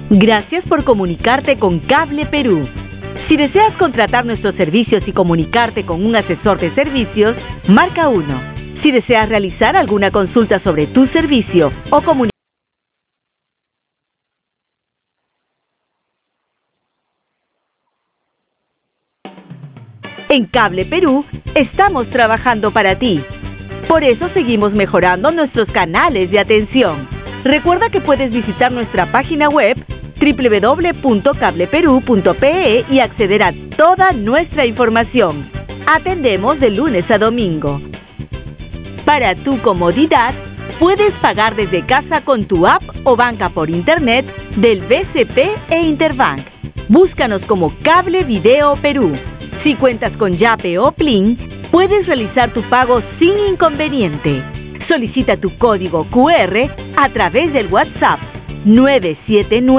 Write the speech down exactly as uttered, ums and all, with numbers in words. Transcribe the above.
Gracias por comunicarte con Cable Perú. Si deseas contratar nuestros servicios y comunicarte con un asesor de servicios, marca uno. Si deseas realizar alguna consulta sobre tu servicio o comunicar en Cable Perú, estamos trabajando para ti. Por eso seguimos mejorando nuestros canales de atención. Recuerda que puedes visitar nuestra página web doble u doble u doble u punto cable perú punto pe e y acceder a toda nuestra información. Atendemos de lunes a domingo. Para tu comodidad, puedes pagar desde casa con tu app o banca por internet del B C P e Interbank. Búscanos como Cable Video Perú. Si cuentas con Yape o Plin, puedes realizar tu pago sin inconveniente. Solicita tu código cu erre a través del WhatsApp nueve siete nueve